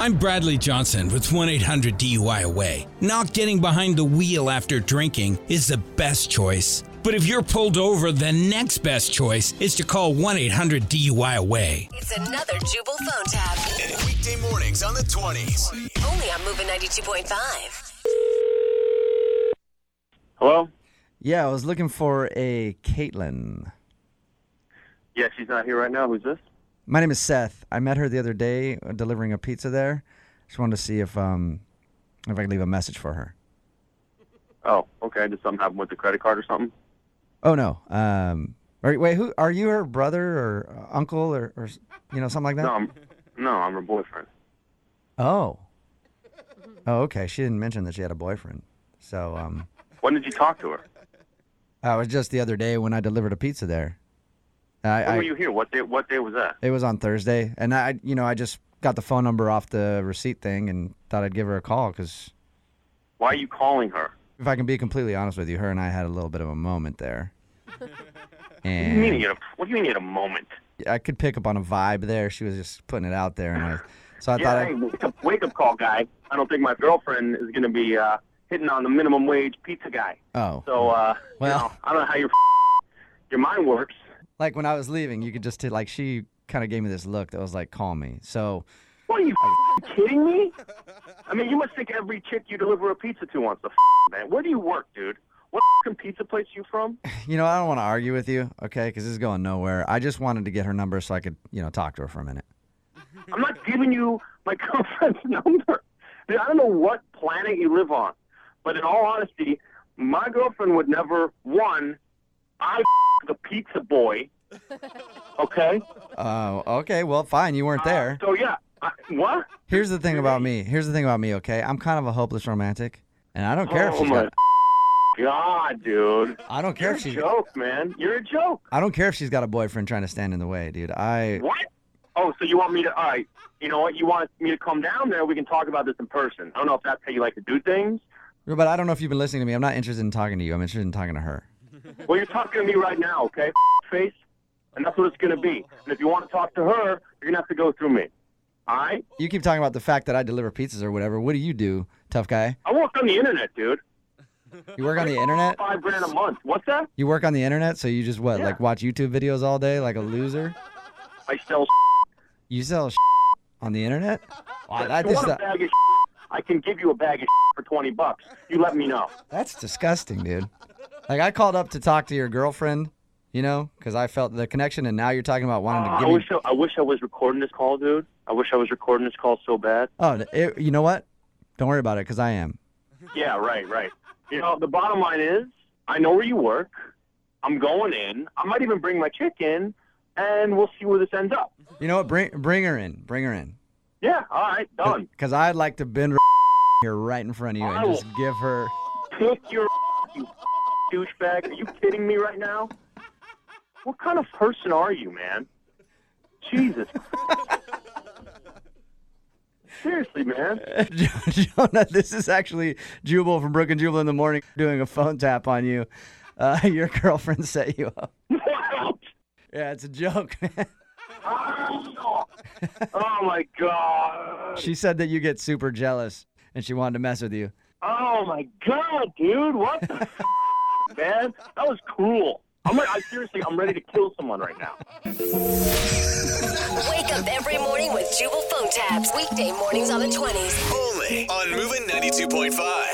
I'm Bradley Johnson with 1-800-DUI-AWAY. Not getting behind the wheel after drinking is the best choice. But if you're pulled over, the next best choice is to call 1-800-DUI-AWAY. It's another Jubal phone tab. Weekday mornings on the 20s. Only on Moving 92.5. Hello? Yeah, I was looking for a Caitlin. Yeah, she's not here right now. Who's this? My name is Seth. I met her the other day delivering a pizza there. Just wanted to see if I could leave a message for her. Oh, okay. Did something happen with the credit card or something? Oh no. Wait, who are you? Her brother or uncle or something like that? I'm her boyfriend. Oh. Oh, okay. She didn't mention that she had a boyfriend. So When did you talk to her? it was just the other day when I delivered a pizza there. When were you here? What day was that? It was on Thursday, and I just got the phone number off the receipt thing and thought I'd give her a call because. Why are you calling her? If I can be completely honest with you, her and I had a little bit of a moment there. And What do you mean you had a moment? I could pick up on a vibe there. She was just putting it out there, and I thought. Hey, wake up call, guy. I don't think my girlfriend is going to be hitting on the minimum wage pizza guy. Oh. So, well, I don't know how your mind works. Like when I was leaving, you could just she kind of gave me this look that was like, call me. So. What, are you kidding me? I mean, you must think every chick you deliver a pizza to wants to man. Where do you work, dude? What pizza place you from? I don't want to argue with you, okay, because this is going nowhere. I just wanted to get her number so I could, talk to her for a minute. I'm not giving you my girlfriend's number. Dude, I don't know what planet you live on, but in all honesty, my girlfriend would never, the pizza boy, okay? Oh, okay, well, fine, you weren't there. So, yeah, what? Here's the thing about me, okay? I'm kind of a hopeless romantic, and I don't care if she's my got... God, dude. I don't care You're if she's... a joke, man. You're a joke. I don't care if she's got a boyfriend trying to stand in the way, dude. What? Oh, so you want me to, all right, you know what, you want me to come down there, we can talk about this in person. I don't know if that's how you like to do things. But I don't know if you've been listening to me. I'm not interested in talking to you. I'm interested in talking to her. Well, you're talking to me right now, okay, face? And that's what it's going to be. And if you want to talk to her, you're going to have to go through me. All right? You keep talking about the fact that I deliver pizzas or whatever. What do you do, tough guy? I work on the internet, dude. You work on the internet? $5,000 a month. What's that? You work on the internet, so you just Yeah. like watch YouTube videos all day like a loser? I sell You sell on the internet? Wow, If you want a bag of I can give you a bag of for $20. You let me know. That's disgusting, dude. Like, I called up to talk to your girlfriend, because I felt the connection, and now you're talking about wanting to give me... I wish I was recording this call, dude. I wish I was recording this call so bad. Oh, you know what? Don't worry about it, because I am. Yeah, right. The bottom line is, I know where you work. I'm going in. I might even bring my chick in, and we'll see where this ends up. You know what? Bring her in. Bring her in. Yeah, all right, done. Because I'd like to bend her here right in front of you and just give her... Kick your you douchebag. Are you kidding me right now? What kind of person are you, man? Jesus. Seriously, man. Jonah, this is actually Jubal from Brook and Jubal in the Morning doing a phone tap on you. Your girlfriend set you up. What? Yeah, it's a joke, man. Oh, my God. She said that you get super jealous, and she wanted to mess with you. Oh, my God, dude. What the man? That was cruel. I'm ready to kill someone right now. Wake up every morning with Jubal phone tabs. Weekday mornings on the 20s. Only on Moving 92.5.